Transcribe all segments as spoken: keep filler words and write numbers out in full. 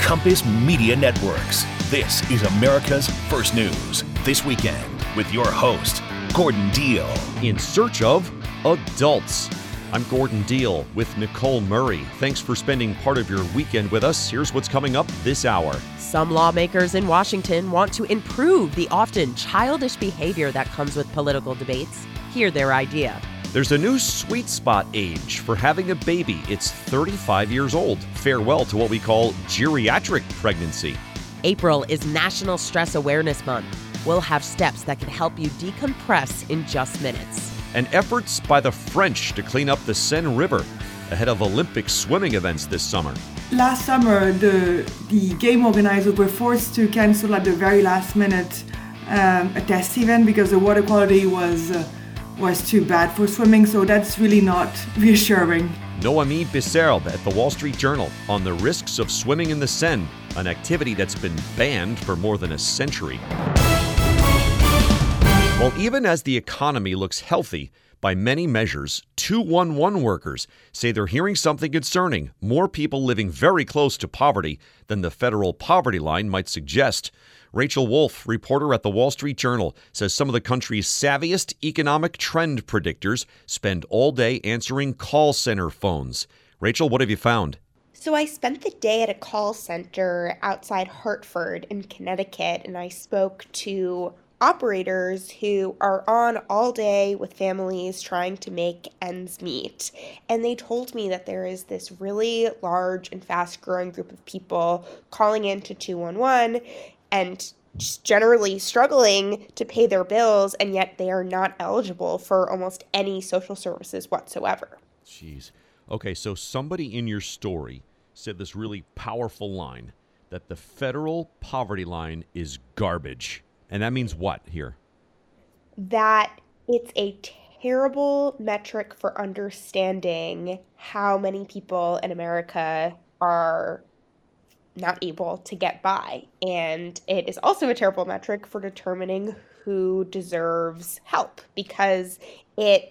Compass Media Networks. This is America's First News This Weekend with your host, Gordon Deal. In search of adults. I'm Gordon Deal with Nicole Murray. Thanks for spending part of your weekend with us. Here's what's coming up this hour. Some lawmakers in Washington want to improve the often childish behavior that comes with political debates. Hear their idea. There's a new sweet spot age for having a baby. It's thirty-five years old. Farewell to what we call geriatric pregnancy. April is National Stress Awareness Month. We'll have steps that can help you decompress in just minutes. And efforts by the French to clean up the Seine River ahead of Olympic swimming events this summer. Last summer, the, the game organizers were forced to cancel at the very last minute um, a test event because the water quality was uh, was too bad for swimming, so that's really not reassuring. Noémie Bisserbe at the Wall Street Journal on the risks of swimming in the Seine, an activity that's been banned for more than a century. Well, even as the economy looks healthy by many measures, two one one workers say they're hearing something concerning: more people living very close to poverty than the federal poverty line might suggest. Rachel Wolf, reporter at the Wall Street Journal, says some of the country's savviest economic trend predictors spend all day answering call center phones. Rachel, what have you found? So I spent the day at a call center outside Hartford in Connecticut, and I spoke to operators who are on all day with families trying to make ends meet. And they told me that there is this really large and fast-growing group of people calling into two one one and just generally struggling to pay their bills, and yet they are not eligible for almost any social services whatsoever. Jeez. Okay, so somebody in your story said this really powerful line that the federal poverty line is garbage. And that means what here? That it's a terrible metric for understanding how many people in America are not able to get by. And it is also a terrible metric for determining who deserves help, because it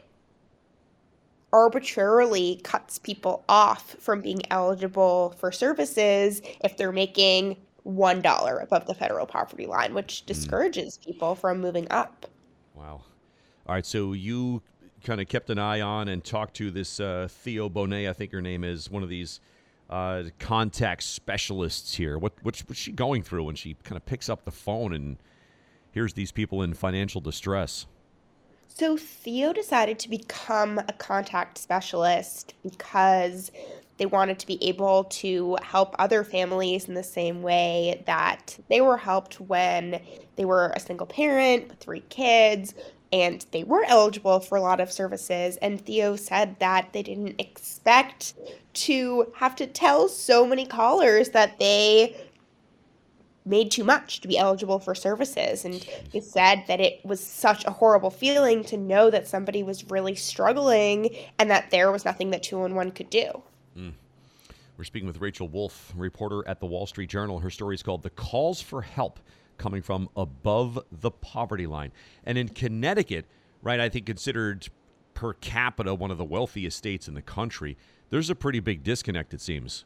arbitrarily cuts people off from being eligible for services if they're making one dollar above the federal poverty line, which discourages mm. people from moving up. Wow. All right, so you kind of kept an eye on and talked to this uh, Theo Bonet, I think her name is, one of these uh, contact specialists here. What, what's, what's she going through when she kind of picks up the phone and hears these people in financial distress? So Theo decided to become a contact specialist because they wanted to be able to help other families in the same way that they were helped when they were a single parent with three kids and they were eligible for a lot of services. And Theo said that they didn't expect to have to tell so many callers that they made too much to be eligible for services. And he said that it was such a horrible feeling to know that somebody was really struggling and that there was nothing that two one one could do. Mm. We're speaking with Rachel Wolf, reporter at the Wall Street Journal. Her story is called "The Calls for Help Coming from Above the Poverty Line." And in Connecticut, right, I think considered per capita one of the wealthiest states in the country, there's a pretty big disconnect, it seems.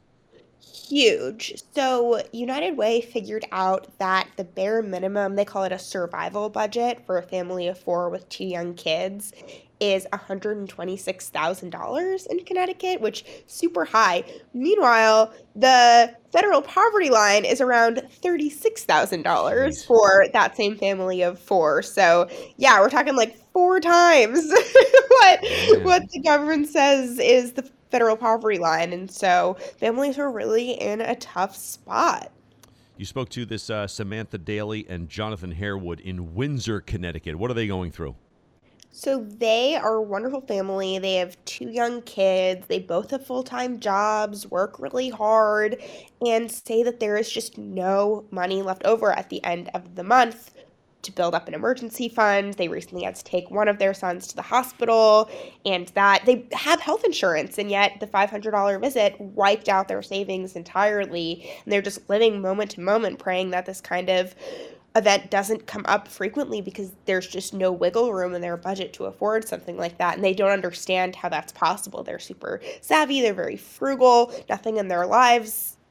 Huge. So United Way figured out that the bare minimum, they call it a survival budget for a family of four with two young kids, is one hundred twenty-six thousand dollars in Connecticut, which is super high. Meanwhile, the federal poverty line is around thirty-six thousand dollars for that same family of four. So yeah, we're talking like four times what, what the government says is the federal poverty line. And so families are really in a tough spot. You spoke to this uh, Samantha Daly and Jonathan Harewood in Windsor, Connecticut. What are they going through? So they are a wonderful family. They have two young kids. They both have full-time jobs, work really hard, and say that there is just no money left over at the end of the month to build up an emergency fund. They recently had to take one of their sons to the hospital, and that they have health insurance, and yet the five hundred dollars visit wiped out their savings entirely, and they're just living moment to moment praying that this kind of event doesn't come up frequently because there's just no wiggle room in their budget to afford something like that, and they don't understand how that's possible. They're super savvy, they're very frugal, nothing in their lives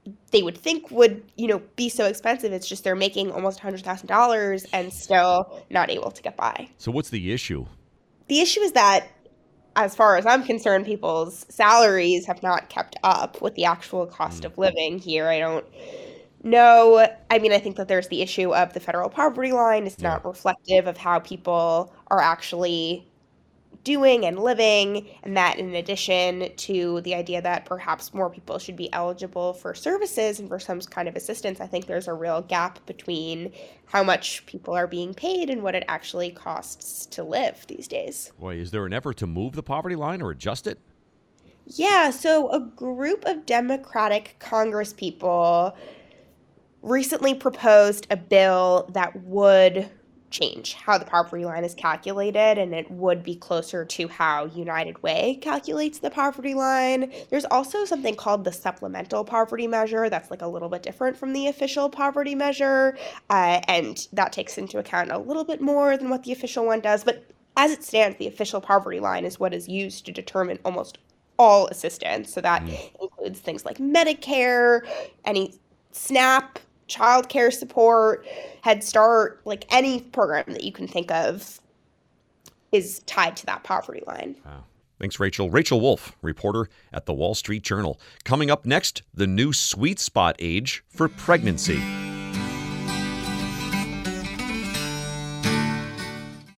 they would think would, you know, be so expensive. It's just they're making almost one hundred thousand dollars and still not able to get by. So what's the issue? The issue is that, as far as I'm concerned, people's salaries have not kept up with the actual cost of living here. I don't know. I mean, I think that there's the issue of the federal poverty line. It's not Yeah. reflective of how people are actually doing and living, and that in addition to the idea that perhaps more people should be eligible for services and for some kind of assistance, I think there's a real gap between how much people are being paid and what it actually costs to live these days. Boy, is there an effort to move the poverty line or adjust it? Yeah, so a group of Democratic Congresspeople recently proposed a bill that would change how the poverty line is calculated, and it would be closer to how United Way calculates the poverty line. There's also something called the supplemental poverty measure that's like a little bit different from the official poverty measure, uh, and that takes into account a little bit more than what the official one does. But as it stands, the official poverty line is what is used to determine almost all assistance. So that mm. includes things like Medicare, any SNAP, child care support, Head Start, like any program that you can think of is tied to that poverty line. Wow. Thanks, Rachel. Rachel Wolf, reporter at the Wall Street Journal. Coming up next, the new sweet spot age for pregnancy.